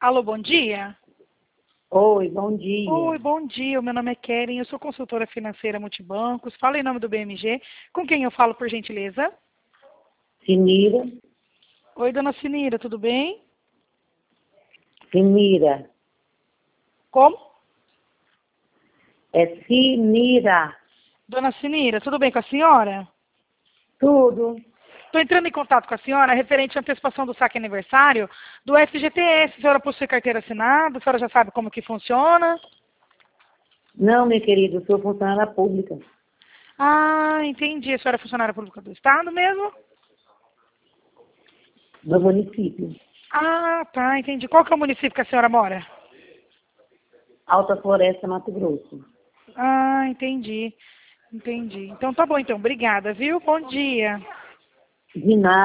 Alô, bom dia? Oi, bom dia. Oi, bom dia. O meu nome é Keren, eu sou consultora financeira multibancos. Fala em nome do BMG. Com quem eu falo, por gentileza? Sinira, Oi, dona Sinira, tudo bem? Sinira. Como? É Sinira. Dona Sinira, tudo bem com a senhora? Tudo. Estou entrando em contato com a senhora referente à antecipação do saque aniversário do FGTS. A senhora possui carteira assinada? A senhora já sabe como que funciona? Não, minha querida, eu sou funcionária pública Ah, entendi. A senhora é funcionária pública do Estado mesmo? do município. Ah, tá, entendi. Qual que é o município que a senhora mora? Alta Floresta, Mato Grosso. Ah, entendi. Entendi. Então tá bom, então. Obrigada, viu? Bom dia. De nada.